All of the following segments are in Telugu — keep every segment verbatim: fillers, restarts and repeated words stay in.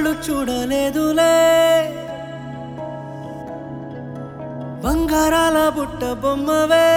నాళ్ళు చూడలేదులే బంగారాల బుట్ట బొమ్మవే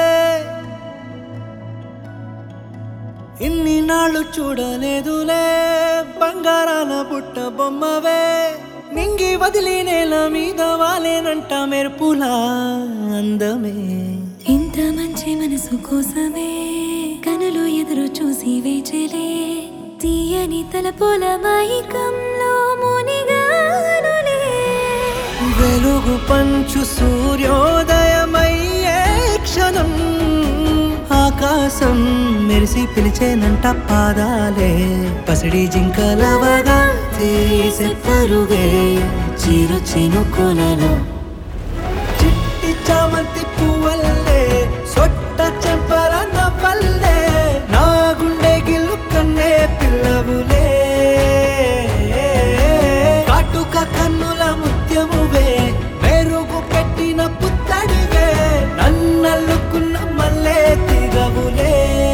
ఇన్ని నాళ్ళు చూడలేదులే బంగారాల బుట్ట బొమ్మవే నింగి వదిలి నేల మీద వాలేనంట మెరుపులా అందమే ఇంత మంచి మనసు కోసమే కనులు ఎదురు చూసి వేచలే తీయని తలపుల మైకంలో మునిగానులే వెలుగు పంచు సూర్యోదయమయ్యే క్షణం ఆకాశం మెరిసి పిలిచేనంట పాదాలే పసిడి జింకలవగా తీసే పరుగే చిరు చినుకులలో చిట్టి చామంతి పువ్వల్లే సొట్ట చెంపల నవ్వల్లే నా గుండె గిల్లు కన్నే పిల్లవులే కాటుక కన్నుల ముత్యమువే మెరుగు పెట్టిన పుత్తడివే నన్నల్లుకున్న మల్లె తిగవులే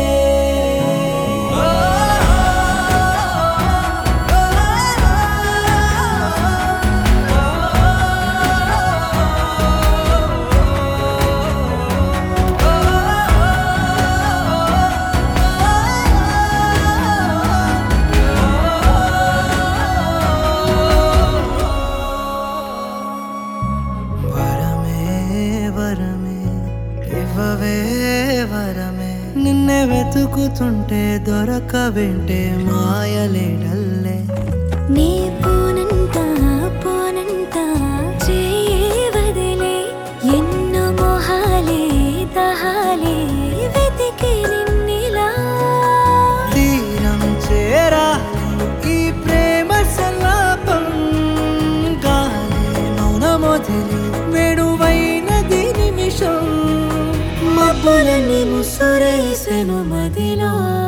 ఇవ్వవే వరమే నిన్నే వెతుకుతుంటే దొరకవేంటే మాయలేడల్లే నీ పోనంట పోనంట చేయి వదిలే ఎన్నో మొహాలే దహాలే వెతికి నిన్నిలా తీరం చేరా ఈ ప్రేమ సల్లాపం గాలే మౌనమొదిలి వేణువైనది నిమిషం మబ్బులని ముసురేసెను మదిలో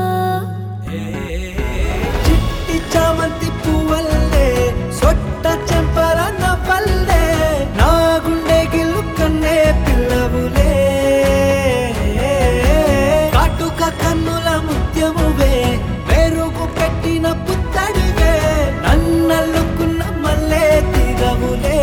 చిట్టి చామంతి పువ్వల్లే సొట్ట చెంపల నవ్వల్లే నా గుండె గిల్లు కన్నే పిల్లవులే కాటుక కన్నుల ముత్యమువే మెరుగు పెట్టిన పుత్తడివే నన్నల్లుకున్న మల్లె తిగవులే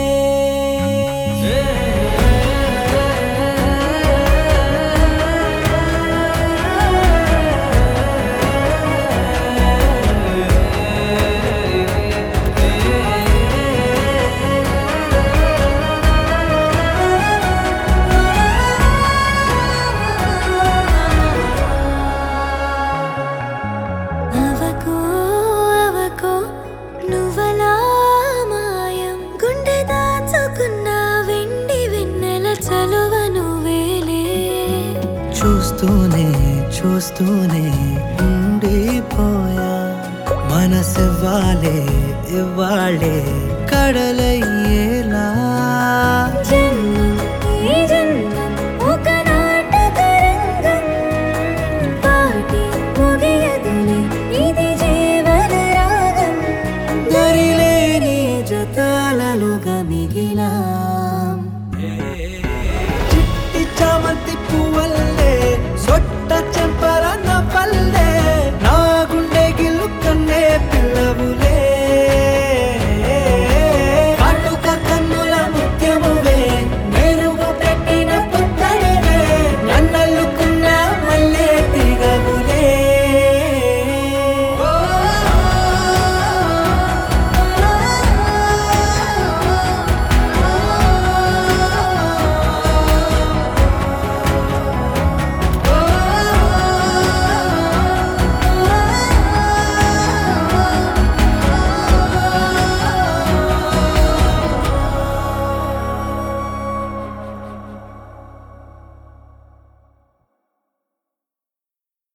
అవకో అవకో నువ్వలా మాయం గుండె దాచుకున్న వెండి వెన్నెల చలువ నువ్వేలే చూస్తూనే చూస్తూనే ఉండిపోయా మనసివ్వాలే ఇవ్వాలే కడలయ్యేలా జన్మం ఈ జన్మం ఒక నాటక రంగం పాటి ముగియదులే ఇది జీవన రాగం దరిలేని జతాలలుగా మిగిలా చిట్టి చామంతి పువ్వల్లే సొట్ట